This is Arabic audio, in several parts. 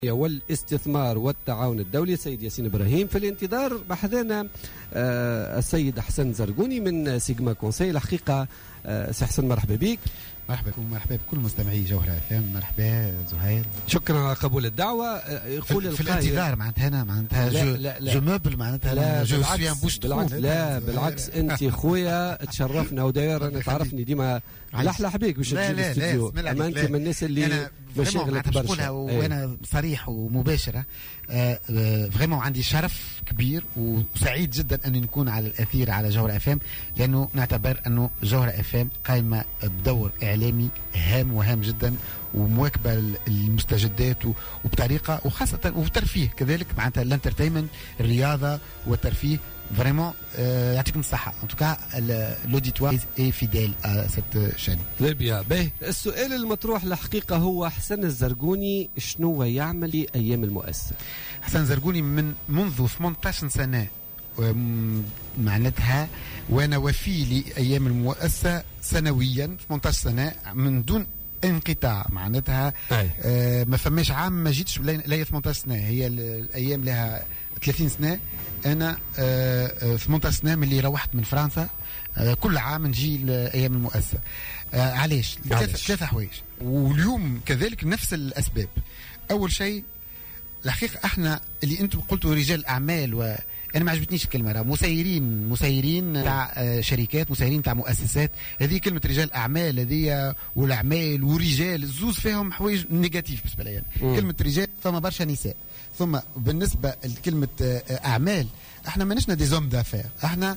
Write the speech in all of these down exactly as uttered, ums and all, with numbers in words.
والاستثمار والتعاون الدولي سيد ياسين إبراهيم. في الانتظار بحثنا آه السيد حسن زرقوني من سيجما كونسي. الحقيقة آه سي حسن مرحبا بك. مرحبا بكم، مرحبا بكل مستمعي جوهرة اف ام. مرحبا زهير، شكرا على قبول الدعوة. يقول في الانتظار معناتها انا معناتها جو, لا لا جو موبل معناتها لا جو بالعكس, بالعكس لا بالعكس انت خويا تشرفنا وداير انا تعرفني ديما لحلح بيك باش تجي الاستديو. اما انت من الناس اللي مشاغلك برشا وانا صريح ومباشره. فريمون عندي شرف كبير وسعيد جدا اني نكون على الاثير على جوهرة اف ام، لانه نعتبر انه جوهرة اف ام قائمه بدور اعلامي هام وهام جدا ومواكبه المستجدات وبطريقه وخاصه وترفيه كذلك معناتها الانترتينمنت الرياضه والترفيه. فريمون euh, يعطيكم الصحة. ان توكا لوديتوار اي فيديل ا سيت شين. ليبيا باهي. السؤال المطروح الحقيقة هو حسن الزرقوني شنو يعمل ايام المؤسسة؟ حسن الزرقوني من منذ ثمانية عشر سنة معناتها وانا وفي لايام المؤسسة سنويا ثمانية عشر سنة من دون انقطاع معناتها. آه ما فماش عام ما جيتش لا ثمانية عشر سنة، هي الايام لها ثلاثين سنة. انا آه ثمانية عشر سنة من اللي روحت من فرنسا. آه كل عام نجي لايام المؤسسة. آه علاش؟ ثلاثة حوايج، واليوم كذلك نفس الاسباب. اول شيء الحقيقة احنا اللي انتم قلتوا رجال اعمال، و انا ما عجبتنيش الكلمه، راه مسيرين مسيرين تاع شركات، مسيرين تاع مؤسسات. هذه كلمه رجال اعمال هذه والاعمال ورجال زوز فيهم حوايج نيجاتيف بالنسبه لي. كلمه رجال فما برشا نساء، ثم بالنسبه لكلمه اعمال احنا ماناش دي زوم دافير، احنا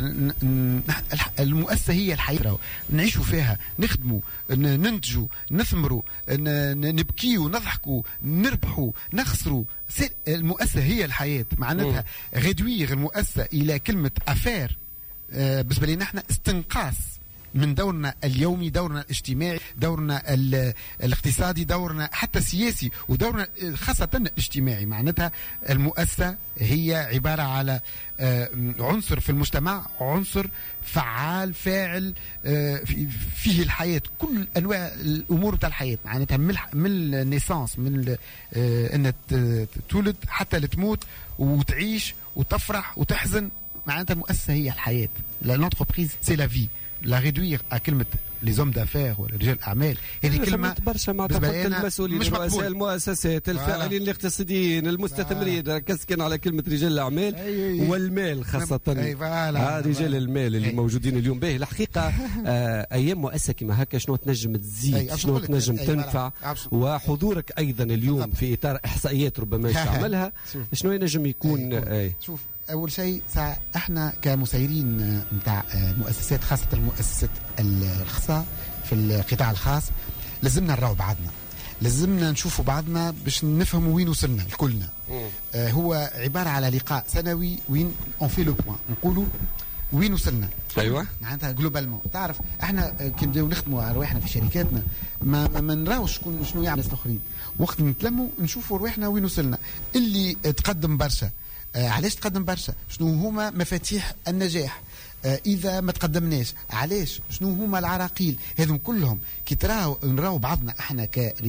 المؤسسه هي الحياه نعيشوا فيها، نخدموا، ننتجوا، نثمروا، نبكيوا، نضحكوا، نربحوا، نخسروا. المؤسسه هي الحياه معناتها. غدوير المؤسسه الى كلمه افير آه بالنسبه لنا احنا استنقاص من دورنا اليومي، دورنا الاجتماعي، دورنا الاقتصادي، دورنا حتى السياسي، ودورنا خاصة الاجتماعي. معناتها المؤسسة هي عبارة على عنصر في المجتمع، عنصر فعال فاعل فيه الحياة، كل أنواع الأمور بتاع الحياة معناتها من من النيسانس، من أن تولد حتى لتموت وتعيش وتفرح وتحزن. معناتها المؤسسة هي الحياة. لانتربريز سي لا في. لا ريدوير على كلمة لي زوم دافير ولا رجال أعمال، هذه كلمة برشا مع المسؤولين، رؤساء المؤسسات، الفاعلين الاقتصاديين، المستثمرين. كسكن على كلمة رجال الأعمال أي والمال خاصة. أي آه رجال المال اللي أي موجودين اليوم. به الحقيقة آه أيام مؤسسة كما هكا شنو تنجم تزيد، شنو تنجم تنفع، وحضورك أيضا اليوم في إطار إحصائيات ربما تعملها شنو ينجم يكون. أي شوف، أول شيء احنا كمسيرين نتاع مؤسسات، خاصة المؤسسات الخاصة في القطاع الخاص، لازمنا نراو بعضنا، لازمنا نشوفوا بعضنا باش نفهموا وين وصلنا الكلنا. آه هو عبارة على لقاء سنوي وين اون في لو بوين، نقولوا وين وصلنا. ايوه معناتها جلوبالمون. تعرف احنا كي نبداو نخدموا على رواحنا في شركاتنا ما, ما نراوش شكون شنو يعمل الناس الاخرين، وقت نتلموا نشوفوا رواحنا وين وصلنا. اللي تقدم برشا آه علاش تقدم برشا، شنو هما مفاتيح النجاح، آه إذا ما تقدمناش علاش، شنو هما العراقيل. هذم كلهم كي تراو نراو بعضنا احنا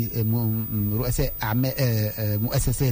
كرؤساء أعمال آه مؤسسات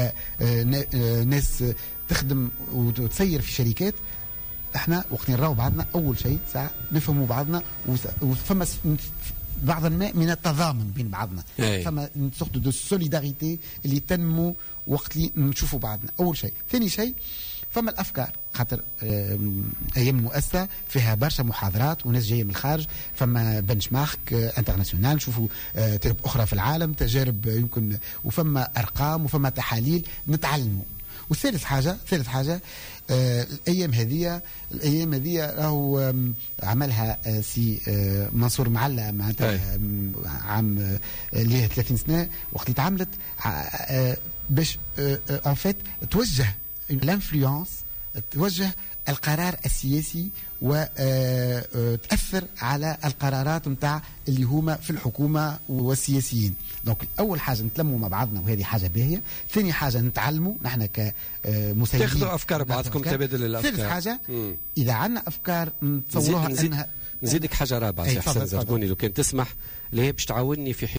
وناس تخدم وتسير في شركات، احنا وقت نراو بعضنا أول شيء ساعة نفهموا بعضنا، وفما بعض الماء من التضامن بين بعضنا، فما سورت دو سوليداريتي اللي تنمو وقت اللي نشوفوا بعضنا. اول شيء. ثاني شيء فما الافكار، خاطر ايام المؤسسه فيها برشا محاضرات وناس جايه من الخارج، فما بنش مارك انترناسيونال، نشوفوا تجارب اخرى في العالم، تجارب يمكن، وفما ارقام وفما تحاليل نتعلموا. والثالث حاجه ثالث حاجه آه الايام هذه الايام هذه راهو عملها آه سي آه منصور معلى معناتها عام اللي ثلاثين سنه وقت اللي تعملت آه باش ان فيت توجه الانفلونس، توجه القرار السياسي وتأثر على القرارات نتاع اللي هما في الحكومة والسياسيين. دونك أول حاجة نتلموا مع بعضنا وهذه حاجة باهية. ثاني حاجة نتعلموا نحن كمسيرين، تاخذوا أفكار بعضكم، تبادل الأفكار. ثالث حاجة مم. إذا عندنا أفكار نتصوروها نزيد أنها نزيدك حاجة رابعة سي حسن زرقوني لو كان تسمح، اللي هي باش تعاونني في